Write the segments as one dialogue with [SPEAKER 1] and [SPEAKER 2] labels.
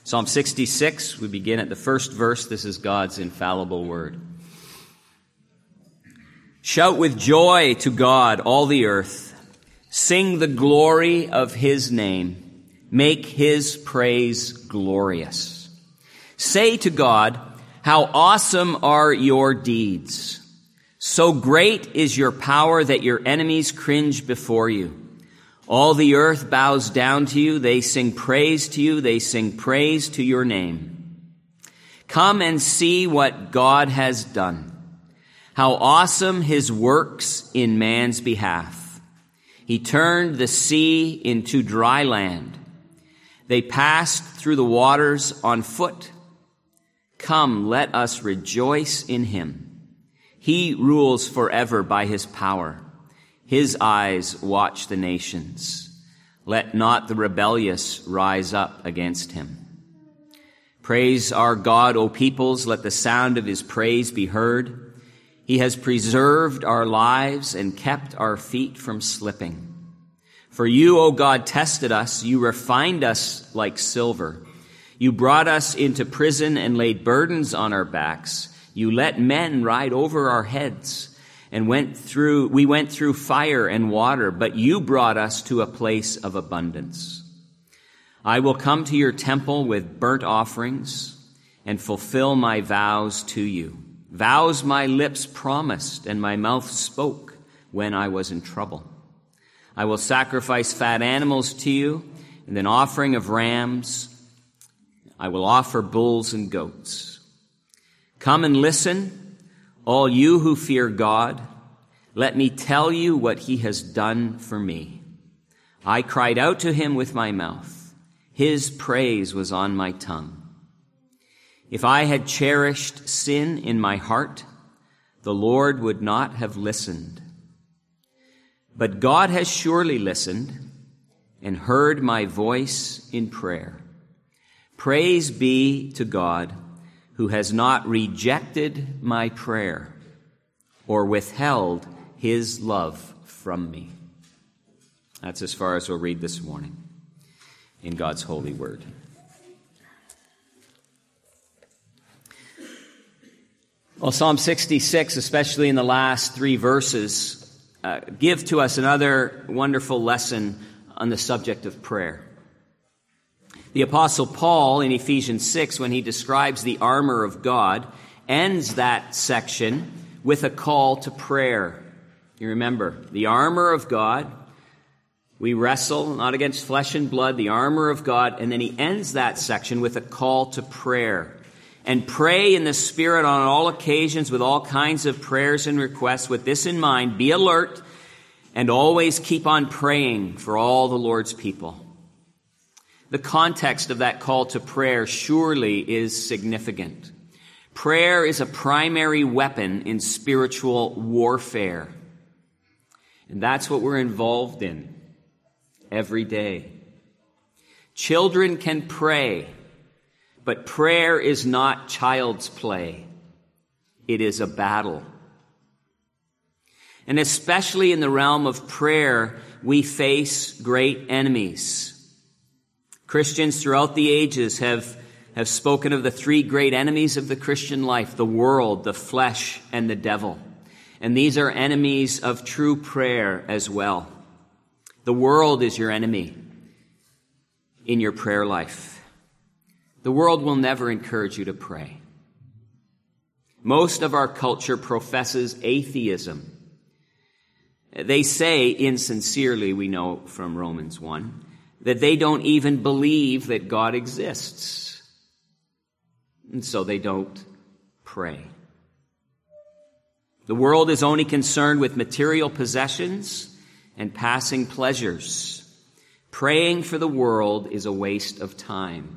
[SPEAKER 1] Psalm 66, we begin at the first verse. This is God's infallible word. Shout with joy to God, all the earth. Sing the glory of his name. Make his praise glorious. Say to God, how awesome are your deeds. So great is your power that your enemies cringe before you. All the earth bows down to you. They sing praise to you. They sing praise to your name. Come and see what God has done. How awesome his works in man's behalf. He turned the sea into dry land. They passed through the waters on foot. Come, let us rejoice in him. He rules forever by his power. His eyes watch the nations. Let not the rebellious rise up against him. Praise our God, O peoples. Let the sound of his praise be heard. He has preserved our lives and kept our feet from slipping. For you, O God, tested us. You refined us like silver. You brought us into prison and laid burdens on our backs. You let men ride over our heads. And we went through fire and water, but you brought us to a place of abundance. I will come to your temple with burnt offerings and fulfill my vows to you. Vows my lips promised and my mouth spoke when I was in trouble. I will sacrifice fat animals to you and an offering of rams. I will offer bulls and goats. Come and listen, all you who fear God. Let me tell you what he has done for me. I cried out to him with my mouth. His praise was on my tongue. If I had cherished sin in my heart, the Lord would not have listened. But God has surely listened and heard my voice in prayer. Praise be to God, who has not rejected my prayer or withheld his love from me. That's as far as we'll read this morning in God's holy word. Well, Psalm 66, especially in the last three verses, give to us another wonderful lesson on the subject of prayer. The Apostle Paul in Ephesians 6, when he describes the armor of God, ends that section with a call to prayer. You remember, the armor of God, we wrestle not against flesh and blood, the armor of God, and then he ends that section with a call to prayer. And pray in the Spirit on all occasions with all kinds of prayers and requests. With this in mind, be alert and always keep on praying for all the Lord's people. The context of that call to prayer surely is significant. Prayer is a primary weapon in spiritual warfare. And that's what we're involved in every day. Children can pray, but prayer is not child's play. It is a battle. And especially in the realm of prayer, we face great enemies. Christians throughout the ages have spoken of the three great enemies of the Christian life: the world, the flesh, and the devil. And these are enemies of true prayer as well. The world is your enemy in your prayer life. The world will never encourage you to pray. Most of our culture professes atheism. They say insincerely, we know from Romans 1, that they don't even believe that God exists. And so they don't pray. The world is only concerned with material possessions and passing pleasures. Praying for the world is a waste of time.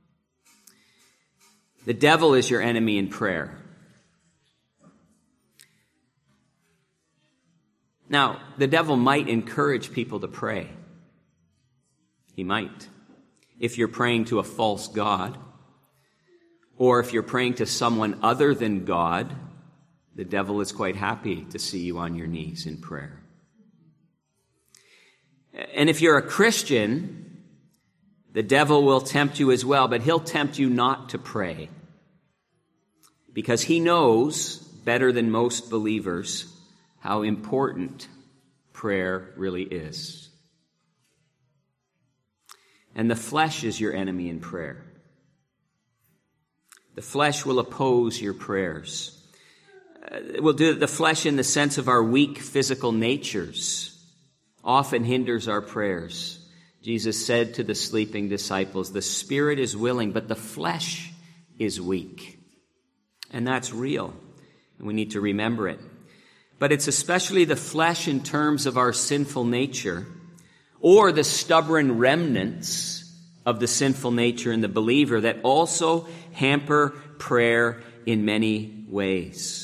[SPEAKER 1] The devil is your enemy in prayer. Now, the devil might encourage people to pray. He might. If you're praying to a false god, or if you're praying to someone other than God, the devil is quite happy to see you on your knees in prayer. And if you're a Christian, The devil will tempt you as well, but he'll tempt you not to pray. Because he knows, better than most believers, how important prayer really is. And the flesh is your enemy in prayer. The flesh will oppose your prayers. We'll do the flesh in the sense of our weak physical natures often hinders our prayers. Jesus said to the sleeping disciples, the spirit is willing, but the flesh is weak. And that's real. And we need to remember it. But it's especially the flesh in terms of our sinful nature, or the stubborn remnants of the sinful nature in the believer, that also hamper prayer in many ways.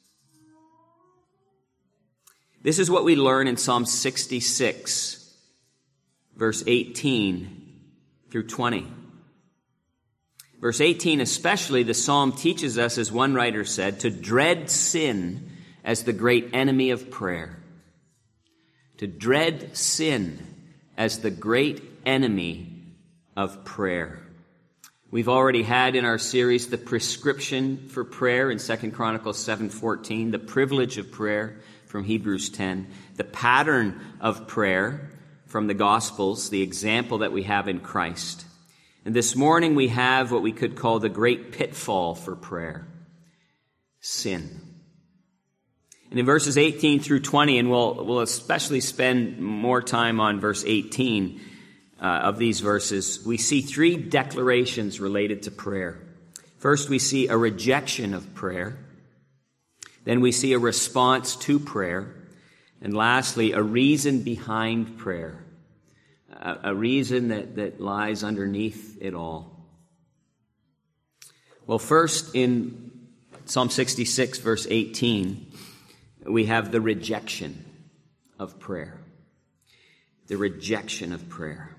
[SPEAKER 1] This is what we learn in Psalm 66, verse 18 through 20. Verse 18 especially, the psalm teaches us, as one writer said, to dread sin as the great enemy of prayer. To dread sin as the great enemy of prayer. We've already had in our series the prescription for prayer in 2 Chronicles 7:14, the privilege of prayer from Hebrews 10, the pattern of prayer from the Gospels, the example that we have in Christ. And this morning we have what we could call the great pitfall for prayer, sin. And in verses 18 through 20, and we'll especially spend more time on verse 18 of these verses, we see three declarations related to prayer. First, we see a rejection of prayer. Then we see a response to prayer. And lastly, a reason behind prayer. A reason that lies underneath it all. Well, first in Psalm 66, verse 18, we have the rejection of prayer. The rejection of prayer.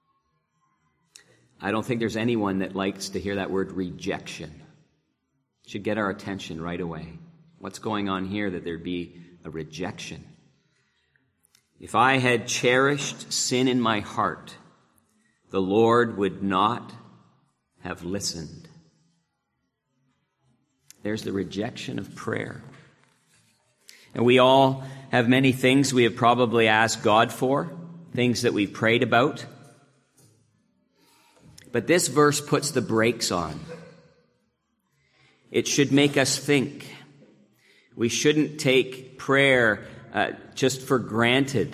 [SPEAKER 1] I don't think there's anyone that likes to hear that word rejection. It should get our attention right away. What's going on here that there'd be a rejection? If I had cherished sin in my heart, the Lord would not have listened. There's the rejection of prayer. And we all have many things we have probably asked God for, things that we've prayed about. But this verse puts the brakes on. It should make us think. We shouldn't take prayer just for granted.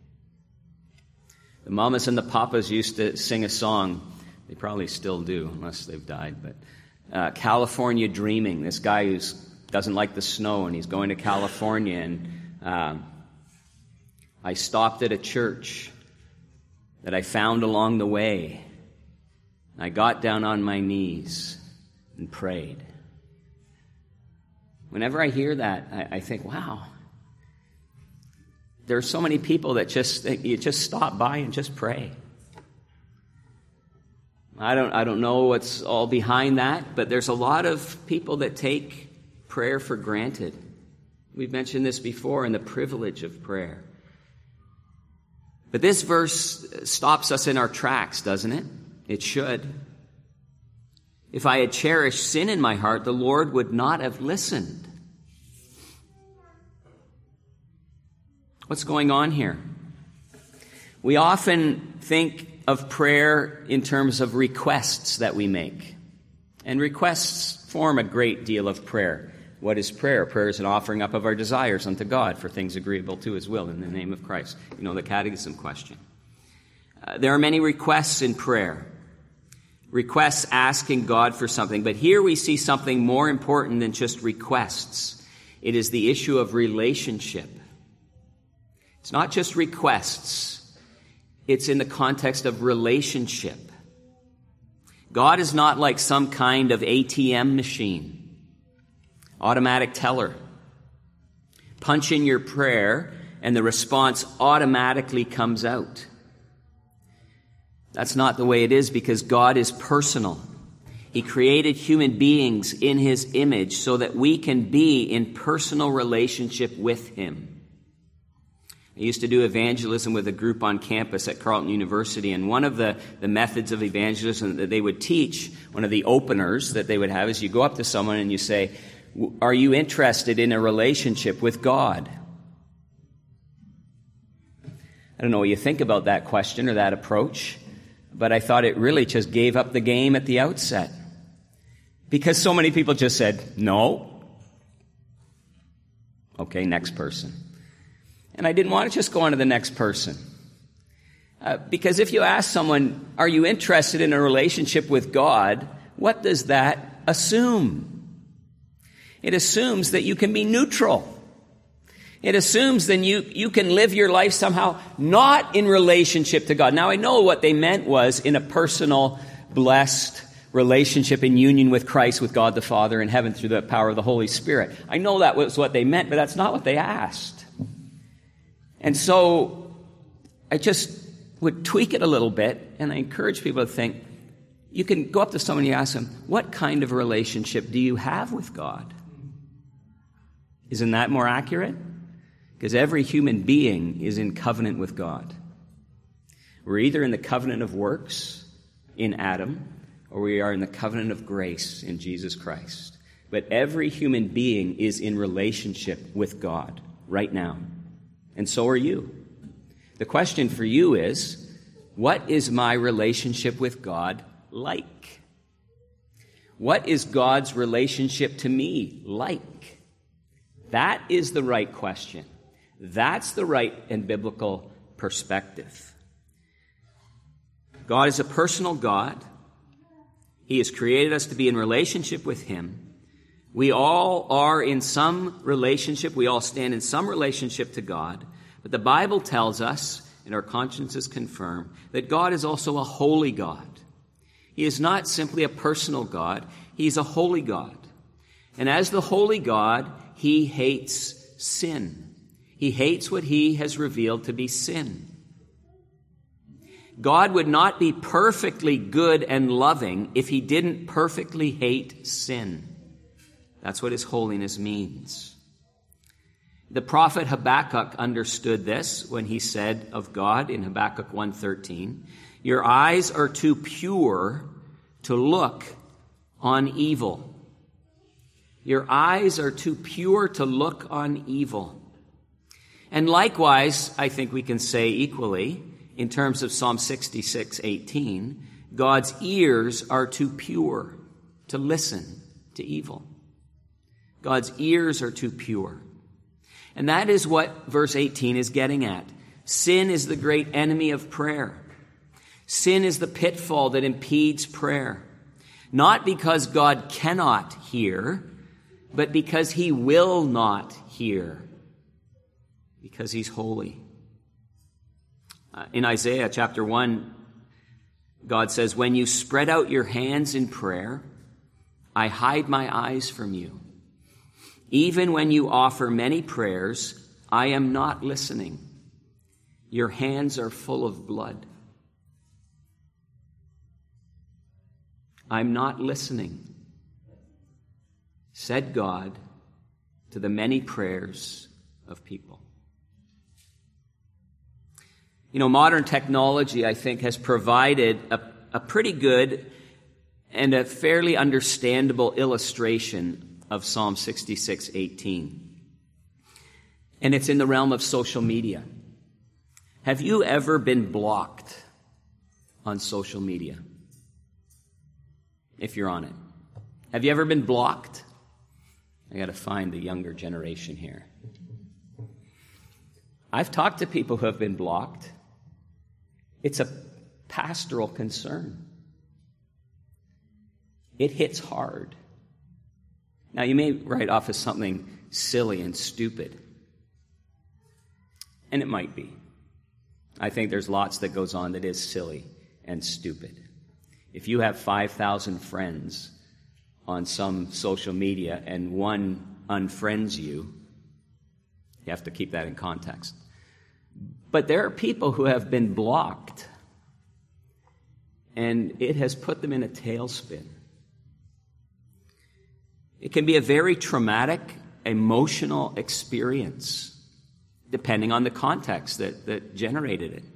[SPEAKER 1] The mamas and the papas used to sing a song. They probably still do, unless they've died. But California Dreaming. This guy who doesn't like the snow, and he's going to California. And I stopped at a church that I found along the way. I got down on my knees and prayed. Whenever I hear that, I think, wow, there are so many people that you just stop by and just pray. I don't know what's all behind that, but there's a lot of people that take prayer for granted. We've mentioned this before in the privilege of prayer. But this verse stops us in our tracks, doesn't it? It should. If I had cherished sin in my heart, the Lord would not have listened. What's going on here? We often think of prayer in terms of requests that we make. And requests form a great deal of prayer. What is prayer? Prayer is an offering up of our desires unto God for things agreeable to His will in the name of Christ. You know, the catechism question. There are many requests in prayer. Requests asking God for something. But here we see something more important than just requests. It is the issue of relationship. It's not just requests. It's in the context of relationship. God is not like some kind of ATM machine, automatic teller. Punch in your prayer and the response automatically comes out. That's not the way it is, because God is personal. He created human beings in His image so that we can be in personal relationship with Him. I used to do evangelism with a group on campus at Carleton University, and one of the methods of evangelism that they would teach, one of the openers that they would have, is you go up to someone and you say, "Are you interested in a relationship with God?" I don't know what you think about that question or that approach, but I thought it really just gave up the game at the outset. Because so many people just said, "No." Okay, next person. And I didn't want to just go on to the next person. Because if you ask someone, "Are you interested in a relationship with God?" what does that assume? It assumes that you can be neutral. It assumes then you can live your life somehow not in relationship to God. Now, I know what they meant was in a personal, blessed relationship in union with Christ, with God the Father in heaven through the power of the Holy Spirit. I know that was what they meant, but that's not what they asked. And so I just would tweak it a little bit, and I encourage people to think, you can go up to someone and you ask them, "What kind of relationship do you have with God?" Isn't that more accurate? Because every human being is in covenant with God. We're either in the covenant of works in Adam, or we are in the covenant of grace in Jesus Christ. But every human being is in relationship with God right now. And so are you. The question for you is, what is my relationship with God like? What is God's relationship to me like? That is the right question. That's the right and biblical perspective. God is a personal God. He has created us to be in relationship with Him. We all are in some relationship. We all stand in some relationship to God. But the Bible tells us, and our consciences confirm, that God is also a holy God. He is not simply a personal God. He's a holy God. And as the holy God, He hates sin. He hates what He has revealed to be sin. God would not be perfectly good and loving if He didn't perfectly hate sin. That's what His holiness means. The prophet Habakkuk understood this when he said of God in Habakkuk 1:13, "Your eyes are too pure to look on evil." Your eyes are too pure to look on evil. And likewise, I think we can say equally, in terms of Psalm 66:18, God's ears are too pure to listen to evil. God's ears are too pure. And that is what verse 18 is getting at. Sin is the great enemy of prayer. Sin is the pitfall that impedes prayer. Not because God cannot hear, but because He will not hear. Because He's holy. In Isaiah chapter 1, God says, "When you spread out your hands in prayer, I hide my eyes from you. Even when you offer many prayers, I am not listening. Your hands are full of blood. I'm not listening," said God to the many prayers of people. You know, modern technology, I think, has provided a pretty good and a fairly understandable illustration of Psalm 66:18. And it's in the realm of social media. Have you ever been blocked on social media? If you're on it. Have you ever been blocked? I got to find the younger generation here. I've talked to people who have been blocked. It's a pastoral concern. It hits hard. Now, you may write off as something silly and stupid. And it might be. I think there's lots that goes on that is silly and stupid. If you have 5,000 friends on some social media and one unfriends you, you have to keep that in context. But there are people who have been blocked, and it has put them in a tailspin. It can be a very traumatic, emotional experience. depending on the context that generated it.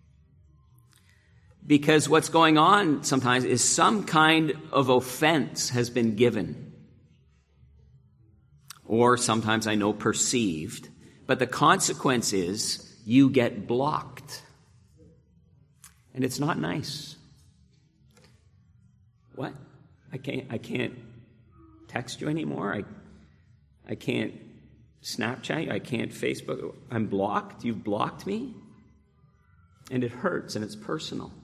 [SPEAKER 1] Because what's going on sometimes is some kind of offense has been given. Or sometimes I know perceived. But the consequence is you get blocked. And it's not nice. What? I can't text you anymore. I can't Snapchat you. I can't Facebook. I'm blocked. You've blocked me. And it hurts and it's personal.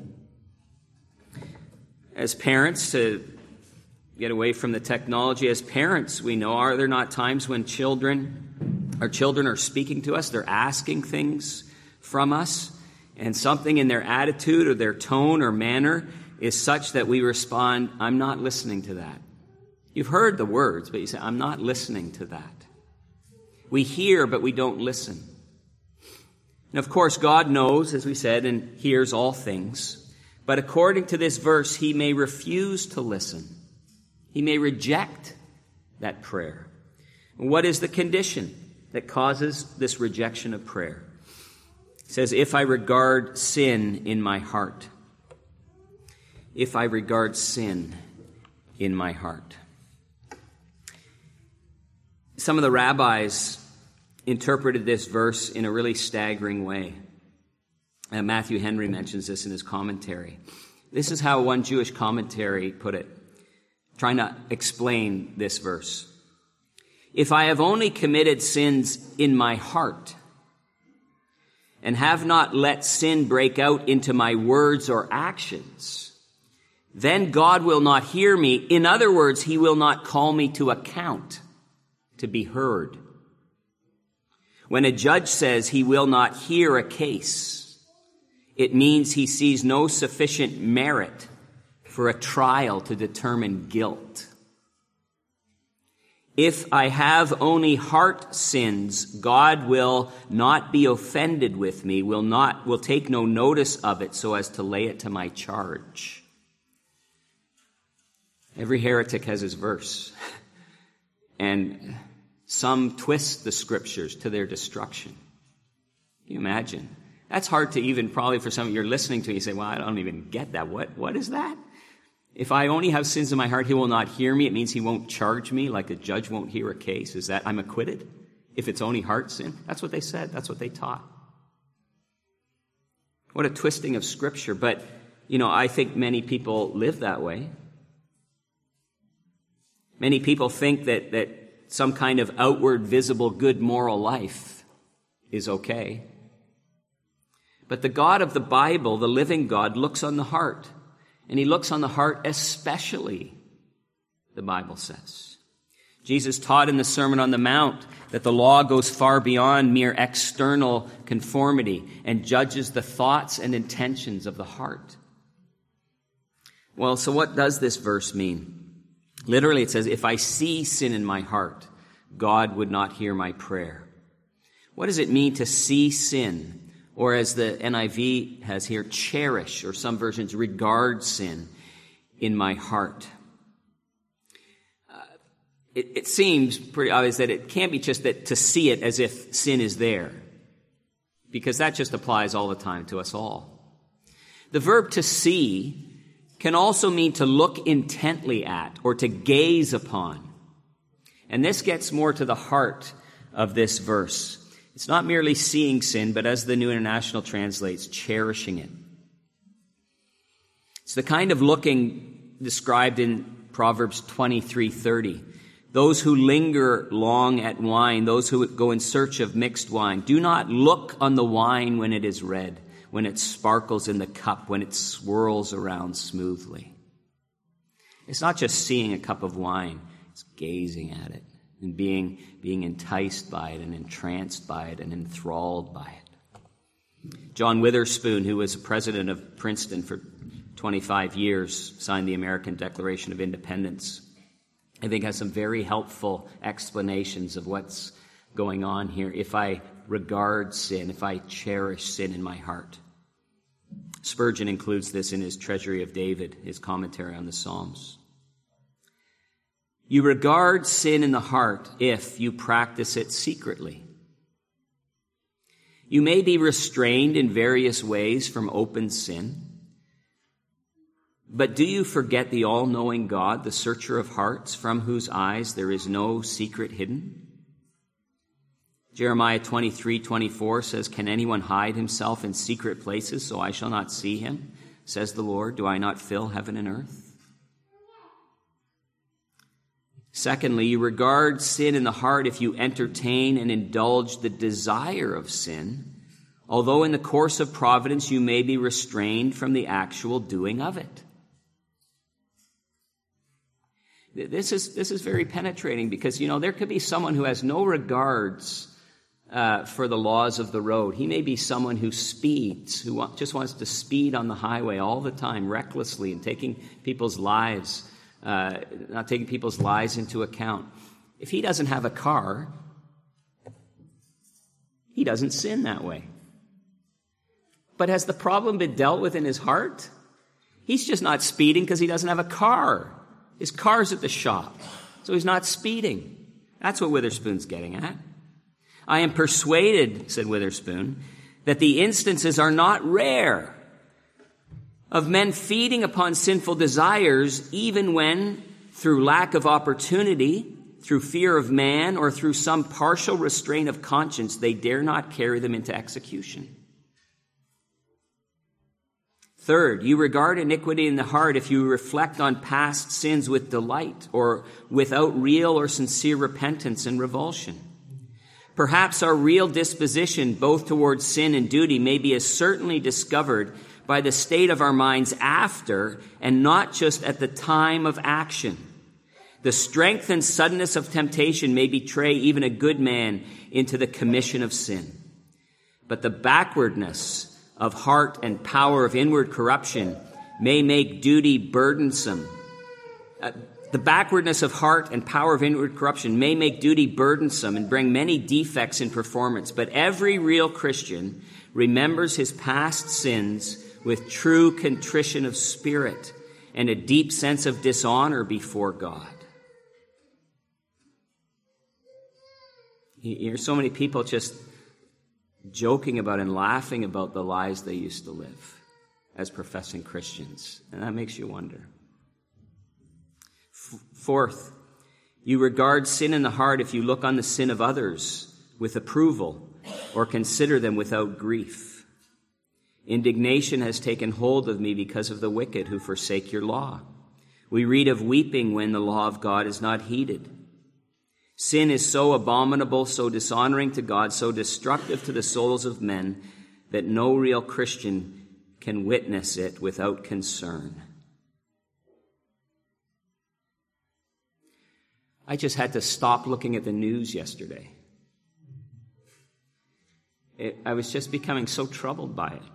[SPEAKER 1] As parents, to get away from the technology, as parents, we know, are there not times when our children are speaking to us, they're asking things from us, and something in their attitude or their tone or manner is such that we respond, I'm not listening to that. You've heard the words, but you say, I'm not listening to that. We hear, but we don't listen. And of course, God knows, as we said, and hears all things. But according to this verse, he may refuse to listen. He may reject that prayer. What is the condition that causes this rejection of prayer? It says, if I regard sin in my heart. If I regard sin in my heart. Some of the rabbis interpreted this verse in a really staggering way. Matthew Henry mentions this in his commentary. This is how one Jewish commentary put it, trying to explain this verse. If I have only committed sins in my heart and have not let sin break out into my words or actions, then God will not hear me. In other words, he will not call me to account, to be heard. When a judge says he will not hear a case, it means he sees no sufficient merit for a trial to determine guilt. If I have only heart sins, God will not be offended with me, will take no notice of it so as to lay it to my charge. Every heretic has his verse. And some twist the scriptures to their destruction. Can you imagine? That's hard to even, probably for some of you, you're listening to, you say, well, I don't even get that. What is that? If I only have sins in my heart, he will not hear me. It means he won't charge me like a judge won't hear a case. Is that I'm acquitted? If it's only heart sin? That's what they said. That's what they taught. What a twisting of scripture. But, I think many people live that way. Many people think that some kind of outward, visible, good moral life is okay. But the God of the Bible, the living God, looks on the heart. And he looks on the heart especially, the Bible says. Jesus taught in the Sermon on the Mount that the law goes far beyond mere external conformity and judges the thoughts and intentions of the heart. Well, so what does this verse mean? Literally, it says, if I see sin in my heart, God would not hear my prayer. What does it mean to see sin? Or as the NIV has here, cherish, or some versions, regard sin in my heart. It seems pretty obvious that it can't be just that to see it as if sin is there, because that just applies all the time to us all. The verb to see can also mean to look intently at or to gaze upon. And this gets more to the heart of this verse. It's not merely seeing sin, but as the New International translates, cherishing it. It's the kind of looking described in Proverbs 23:30. Those who linger long at wine, those who go in search of mixed wine, do not look on the wine when it is red, when it sparkles in the cup, when it swirls around smoothly. It's not just seeing a cup of wine, it's gazing at it and being enticed by it and entranced by it and enthralled by it. John Witherspoon, who was president of Princeton for 25 years, signed the American Declaration of Independence. I think has some very helpful explanations of what's going on here. If I regard sin, if I cherish sin in my heart. Spurgeon includes this in his Treasury of David, his commentary on the Psalms. You regard sin in the heart if you practice it secretly. You may be restrained in various ways from open sin. But do you forget the all-knowing God, the searcher of hearts, from whose eyes there is no secret hidden? Jeremiah 23:24 says, "Can anyone hide himself in secret places so I shall not see him? Says the Lord, do I not fill heaven and earth?" Secondly, you regard sin in the heart if you entertain and indulge the desire of sin, although in the course of providence you may be restrained from the actual doing of it. This is very penetrating because, there could be someone who has no regards for the laws of the road. He may be someone who speeds, who just wants to speed on the highway all the time, recklessly, and taking people's lives, not taking people's lives into account. If he doesn't have a car, he doesn't sin that way. But has the problem been dealt with in his heart? He's just not speeding because he doesn't have a car. His car's at the shop, so he's not speeding. That's what Witherspoon's getting at. I am persuaded, said Witherspoon, that the instances are not rare of men feeding upon sinful desires, even when, through lack of opportunity, through fear of man, or through some partial restraint of conscience, they dare not carry them into execution. Third, you regard iniquity in the heart if you reflect on past sins with delight or without real or sincere repentance and revulsion. Perhaps our real disposition, both towards sin and duty, may be as certainly discovered by the state of our minds after and not just at the time of action. The strength and suddenness of temptation may betray even a good man into the commission of sin. But the backwardness of heart and power of inward corruption may make duty burdensome. The backwardness of heart and power of inward corruption may make duty burdensome and bring many defects in performance. But every real Christian remembers his past sins with true contrition of spirit and a deep sense of dishonor before God. You hear so many people just joking about and laughing about the lives they used to live as professing Christians. And that makes you wonder. Fourth, you regard sin in the heart if you look on the sin of others with approval or consider them without grief. Indignation has taken hold of me because of the wicked who forsake your law. We read of weeping when the law of God is not heeded. Sin is so abominable, so dishonoring to God, so destructive to the souls of men that no real Christian can witness it without concern. I just had to stop looking at the news yesterday. I was just becoming so troubled by it.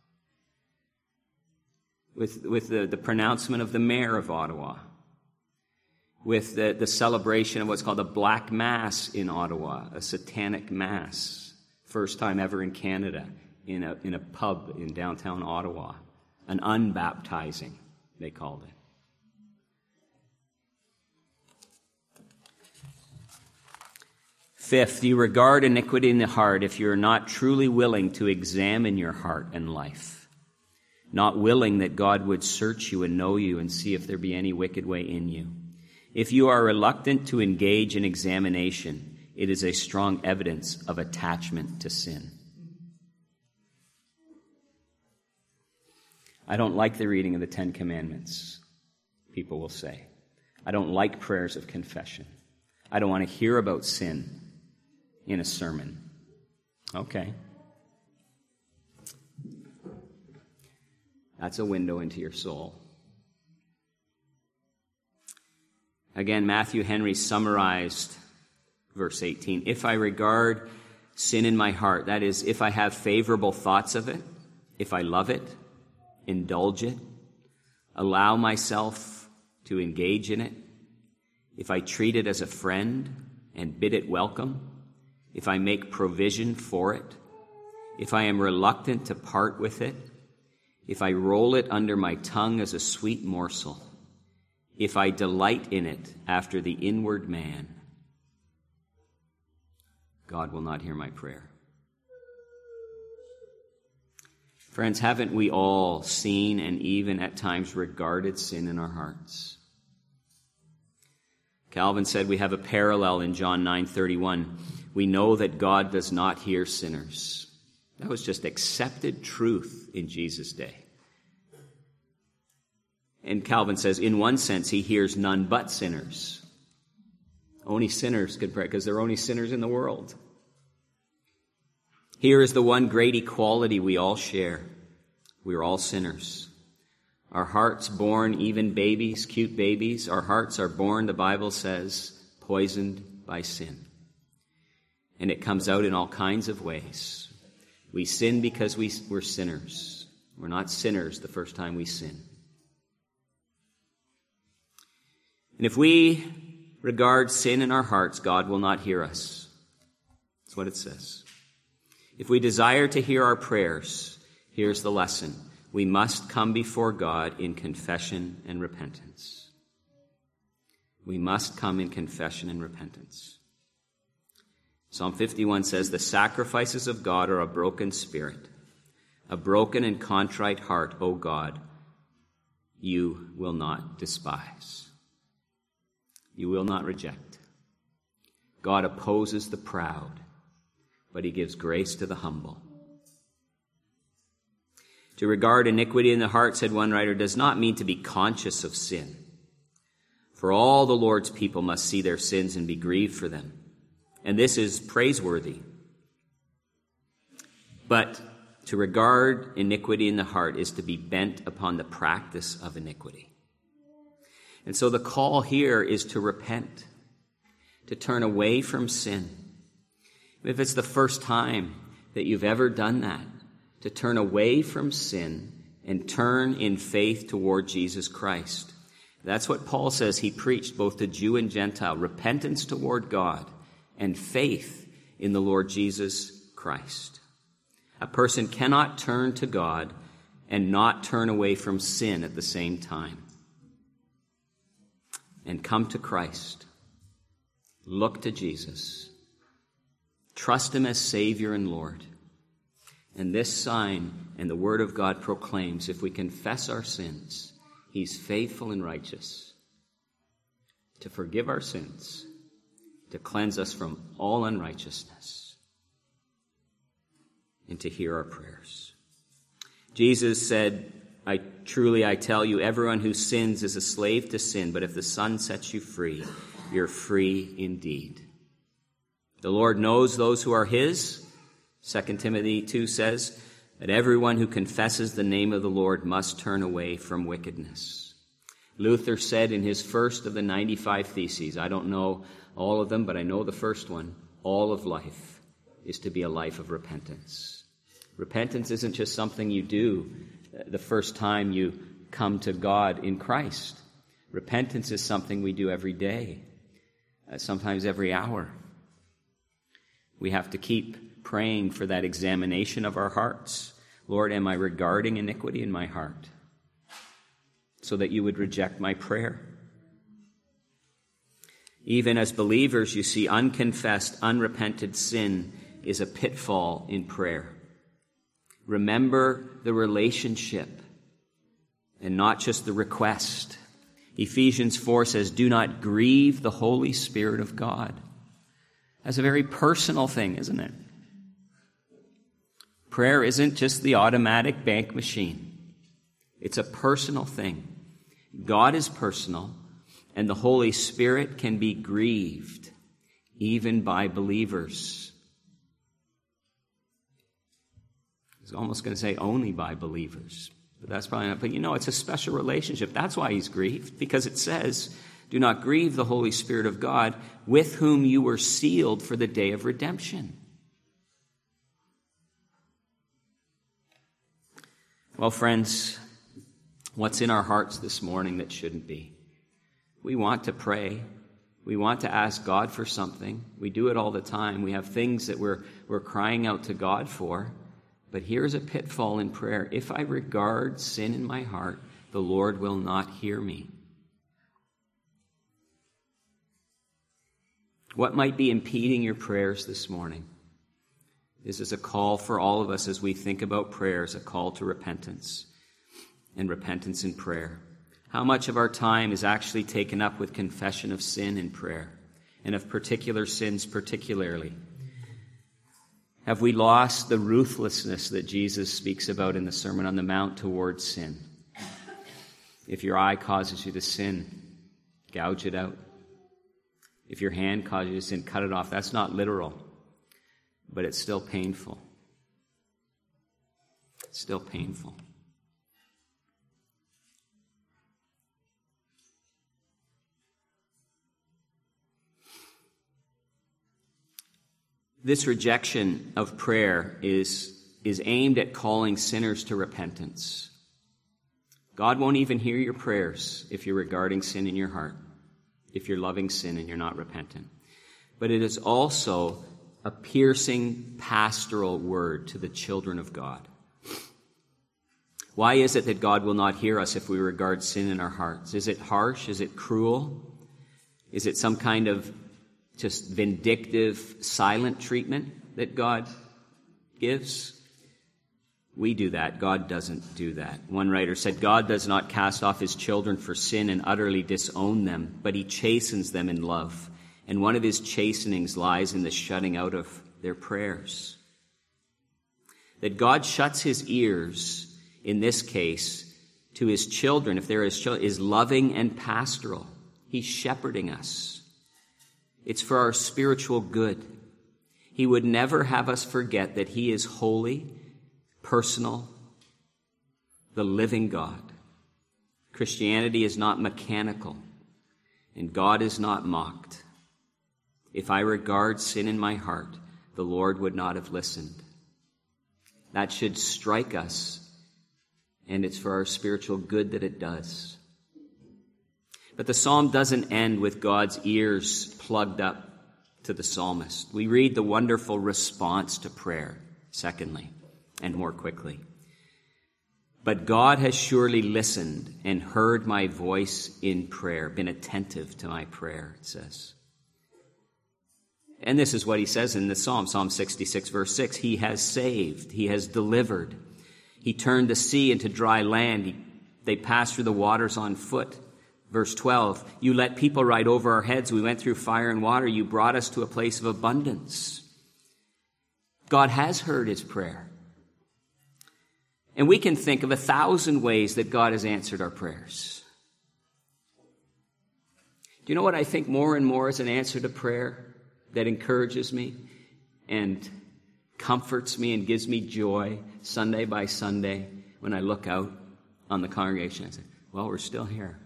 [SPEAKER 1] With the pronouncement of the mayor of Ottawa, with the celebration of what's called a Black Mass in Ottawa, a satanic mass, first time ever in Canada, in a pub in downtown Ottawa, an unbaptizing, they called it. Fifth, you regard iniquity in the heart if you're not truly willing to examine your heart and life, not willing that God would search you and know you and see if there be any wicked way in you. If you are reluctant to engage in examination, it is a strong evidence of attachment to sin. I don't like the reading of the Ten Commandments, people will say. I don't like prayers of confession. I don't want to hear about sin in a sermon. Okay. That's a window into your soul. Again, Matthew Henry summarized verse 18. If I regard sin in my heart, that is, if I have favorable thoughts of it, if I love it, indulge it, allow myself to engage in it, if I treat it as a friend and bid it welcome, if I make provision for it, if I am reluctant to part with it, if I roll it under my tongue as a sweet morsel, if I delight in it after the inward man, God will not hear my prayer. Friends, haven't we all seen and even at times regarded sin in our hearts? Calvin said we have a parallel in John 9:31. We know that God does not hear sinners. That was just accepted truth in Jesus' day. And Calvin says, in one sense, he hears none but sinners. Only sinners could pray, because there are only sinners in the world. Here is the one great equality we all share. We are all sinners. Our hearts born, even babies, cute babies, our hearts are born, the Bible says, poisoned by sin. And it comes out in all kinds of ways. We sin because we're sinners. We're not sinners the first time we sin. And if we regard sin in our hearts, God will not hear us. That's what it says. If we desire to hear our prayers, here's the lesson. We must come before God in confession and repentance. We must come in confession and repentance. Psalm 51 says, the sacrifices of God are a broken spirit, a broken and contrite heart, O God, you will not despise. You will not reject. God opposes the proud, but he gives grace to the humble. To regard iniquity in the heart, said one writer, does not mean to be conscious of sin. For all the Lord's people must see their sins and be grieved for them. And this is praiseworthy. But to regard iniquity in the heart is to be bent upon the practice of iniquity. And so the call here is to repent, to turn away from sin. If it's the first time that you've ever done that, to turn away from sin and turn in faith toward Jesus Christ. That's what Paul says he preached both to Jew and Gentile, repentance toward God and faith in the Lord Jesus Christ. A person cannot turn to God and not turn away from sin at the same time. And come to Christ. Look to Jesus. Trust him as Savior and Lord. And this sign and the Word of God proclaims, if we confess our sins, he's faithful and righteous to forgive our sins, to cleanse us from all unrighteousness, and to hear our prayers. Jesus said, I tell you, everyone who sins is a slave to sin, but if the Son sets you free, you're free indeed. The Lord knows those who are his. 2 Timothy 2 says that everyone who confesses the name of the Lord must turn away from wickedness. Luther said in his first of the 95 Theses, I don't know all of them, but I know the first one, all of life is to be a life of repentance. Repentance isn't just something you do the first time you come to God in Christ. Repentance is something we do every day, sometimes every hour. We have to keep praying for that examination of our hearts. Lord, am I regarding iniquity in my heart? So that you would reject my prayer. Even as believers, you see, unconfessed, unrepented sin is a pitfall in prayer. Remember the relationship and not just the request. Ephesians 4 says, do not grieve the Holy Spirit of God. That's a very personal thing, isn't it? Prayer isn't just the automatic bank machine. It's a personal thing. God is personal, and the Holy Spirit can be grieved, even by believers. I was almost going to say only by believers, but that's probably not. But it's a special relationship. That's why he's grieved, because it says, do not grieve the Holy Spirit of God, with whom you were sealed for the day of redemption. Well, friends, what's in our hearts this morning that shouldn't be? We want to pray. We want to ask God for something. We do it all the time. We have things that we're crying out to God for. But here's a pitfall in prayer. If I regard sin in my heart, the Lord will not hear me. What might be impeding your prayers this morning? This is a call for all of us as we think about prayers, a call to repentance and repentance in prayer. How much of our time is actually taken up with confession of sin in prayer, and of particular sins particularly? Have we lost the ruthlessness that Jesus speaks about in the Sermon on the Mount towards sin? If your eye causes you to sin, gouge it out. If your hand causes you to sin, cut it off. That's not literal, but it's still painful. It's still painful. This rejection of prayer is aimed at calling sinners to repentance. God won't even hear your prayers if you're regarding sin in your heart, if you're loving sin and you're not repentant. But it is also a piercing pastoral word to the children of God. Why is it that God will not hear us if we regard sin in our hearts? Is it harsh? Is it cruel? Is it some kind of just vindictive, silent treatment that God gives? We do that. God doesn't do that. One writer said, God does not cast off his children for sin and utterly disown them, but he chastens them in love. And one of his chastenings lies in the shutting out of their prayers. That God shuts his ears, in this case, to his children, if they're his children, is loving and pastoral. He's shepherding us. It's for our spiritual good. He would never have us forget that he is holy, personal, the living God. Christianity is not mechanical, and God is not mocked. If I regard sin in my heart, the Lord would not have listened. That should strike us, and it's for our spiritual good that it does. But the psalm doesn't end with God's ears plugged up to the psalmist. We read the wonderful response to prayer, secondly, and more quickly. But God has surely listened and heard my voice in prayer, been attentive to my prayer, it says. And this is what he says in the psalm, Psalm 66, verse 6. He has saved, he has delivered. He turned the sea into dry land. They passed through the waters on foot. Verse 12, you let people ride over our heads. We went through fire and water. You brought us to a place of abundance. God has heard his prayer. And we can think of 1,000 ways that God has answered our prayers. Do you know what I think more and more is an answer to prayer that encourages me and comforts me and gives me joy Sunday by Sunday when I look out on the congregation and say, well, we're still here.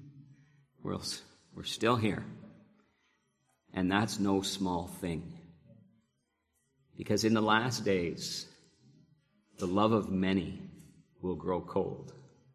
[SPEAKER 1] We're still here. And that's no small thing. Because in the last days, the love of many will grow cold.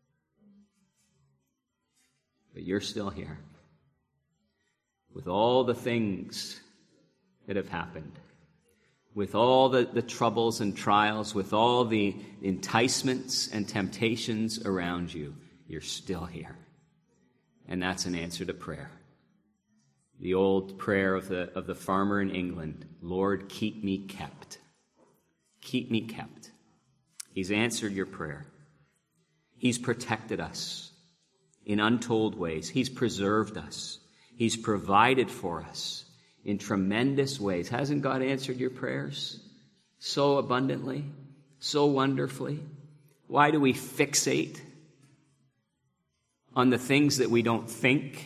[SPEAKER 1] But you're still here. With all the things that have happened, with all the troubles and trials, with all the enticements and temptations around you, you're still here. And that's an answer to prayer. The old prayer of the farmer in England, Lord, keep me kept. Keep me kept. He's answered your prayer. He's protected us in untold ways. He's preserved us. He's provided for us in tremendous ways. Hasn't God answered your prayers so abundantly, so wonderfully? Why do we fixate on the things that we don't think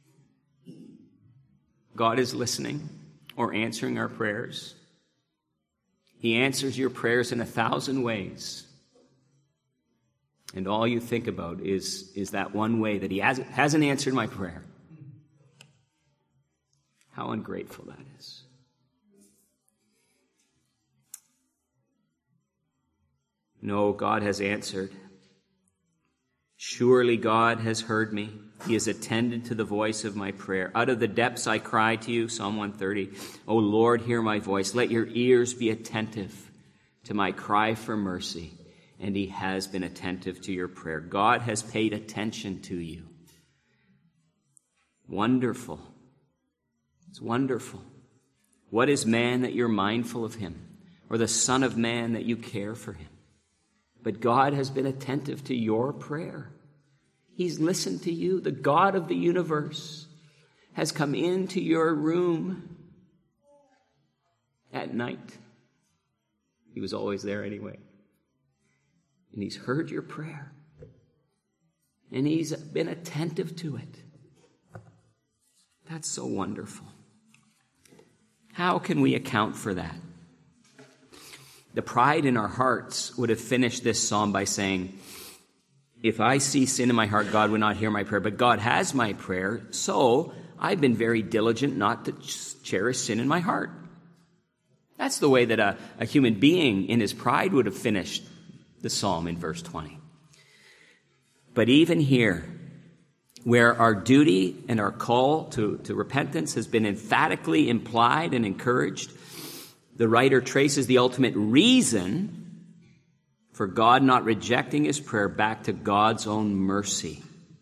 [SPEAKER 1] God is listening or answering our prayers? He answers your prayers in 1,000 ways. And all you think about is that one way that he hasn't answered my prayer. How ungrateful that is. No, God has answered. Surely God has heard me. He has attended to the voice of my prayer. Out of the depths I cry to you, Psalm 130. O Lord, hear my voice. Let your ears be attentive to my cry for mercy. And he has been attentive to your prayer. God has paid attention to you. Wonderful. It's wonderful. What is man that you're mindful of him? or the Son of Man that you care for him. But God has been attentive to your prayer. He's listened to you. The God of the universe has come into your room at night. He was always there anyway. And he's heard your prayer. And he's been attentive to it. That's so wonderful. How can we account for that? The pride in our hearts would have finished this psalm by saying, if I see sin in my heart, God would not hear my prayer, but God has my prayer, so I've been very diligent not to cherish sin in my heart. That's the way that a human being in his pride would have finished the psalm in verse 20. But even here, where our duty and our call to repentance has been emphatically implied and encouraged, the writer traces the ultimate reason for God not rejecting his prayer back to God's own mercy.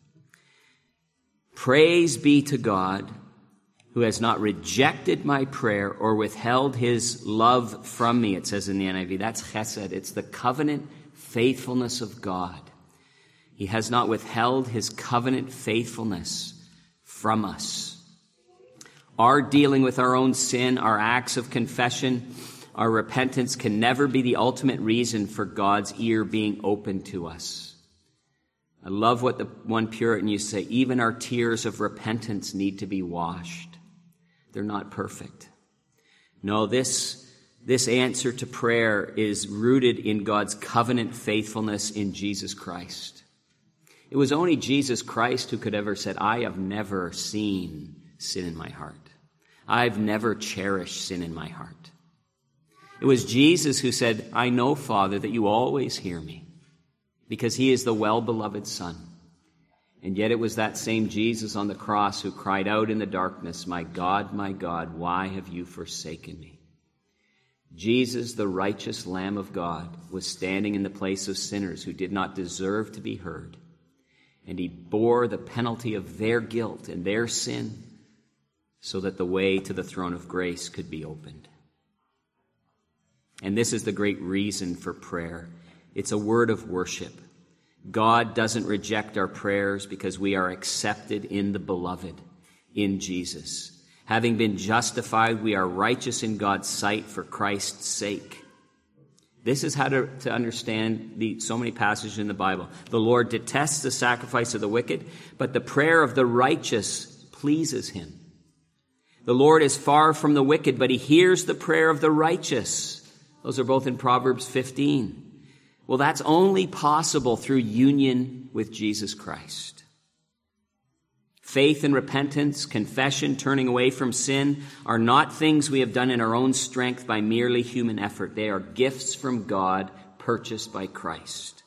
[SPEAKER 1] Praise be to God, who has not rejected my prayer or withheld his love from me, it says in the NIV. That's chesed. It's the covenant faithfulness of God. He has not withheld his covenant faithfulness from us. Our dealing with our own sin, our acts of confession, our repentance can never be the ultimate reason for God's ear being open to us. I love what the one Puritan used to say, even our tears of repentance need to be washed. They're not perfect. No, this answer to prayer is rooted in God's covenant faithfulness in Jesus Christ. It was only Jesus Christ who could ever said, I have never seen sin in my heart. I've never cherished sin in my heart. It was Jesus who said, I know, Father, that you always hear me, because he is the well-beloved Son. And yet it was that same Jesus on the cross who cried out in the darkness, my God, why have you forsaken me? Jesus, the righteous Lamb of God, was standing in the place of sinners who did not deserve to be heard. And he bore the penalty of their guilt and their sin so that the way to the throne of grace could be opened. And this is the great reason for prayer. It's a word of worship. God doesn't reject our prayers because we are accepted in the beloved, in Jesus. Having been justified, we are righteous in God's sight for Christ's sake. This is how to understand so many passages in the Bible. The Lord detests the sacrifice of the wicked, but the prayer of the righteous pleases him. The Lord is far from the wicked, but he hears the prayer of the righteous. Those are both in Proverbs 15. Well, that's only possible through union with Jesus Christ. Faith and repentance, confession, turning away from sin are not things we have done in our own strength by merely human effort. They are gifts from God purchased by Christ.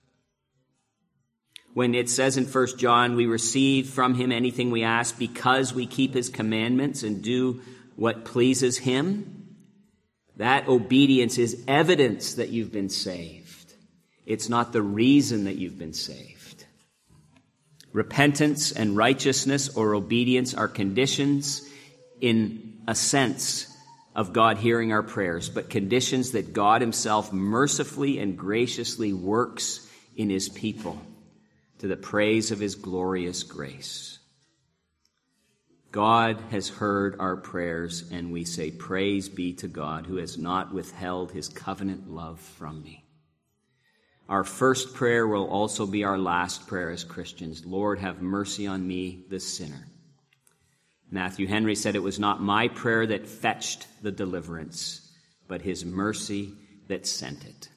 [SPEAKER 1] When it says in 1 John, we receive from him anything we ask because we keep his commandments and do what pleases him, that obedience is evidence that you've been saved. It's not the reason that you've been saved. Repentance and righteousness or obedience are conditions in a sense of God hearing our prayers, but conditions that God himself mercifully and graciously works in his people to the praise of his glorious grace. God has heard our prayers, and we say, praise be to God who has not withheld his covenant love from me. Our first prayer will also be our last prayer as Christians. Lord, have mercy on me, the sinner. Matthew Henry said it was not my prayer that fetched the deliverance, but his mercy that sent it.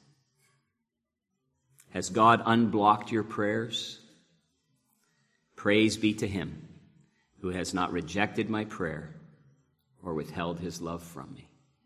[SPEAKER 1] Has God unblocked your prayers? Praise be to him who has not rejected my prayer or withheld his love from me.